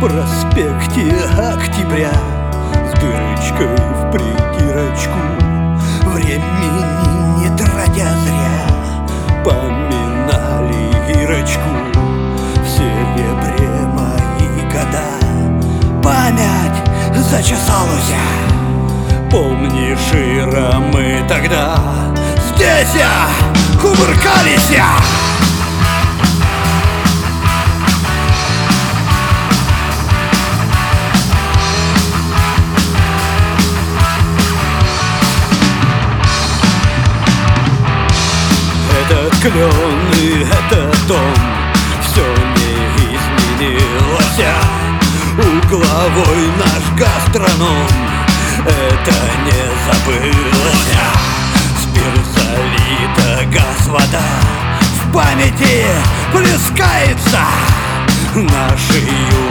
проспекте Октября с дырочкой в притирочку, времени не тратя зря, поминали Ирочку. В серебре мои года память зачесалась. Помнишь, Ира, мы тогда здесь кувыркались? Этот клен и этот дом, все не изменилось. Угловой наш гастроном, это не забылось. Спирт, солида, газ, вода в памяти плескается. Наши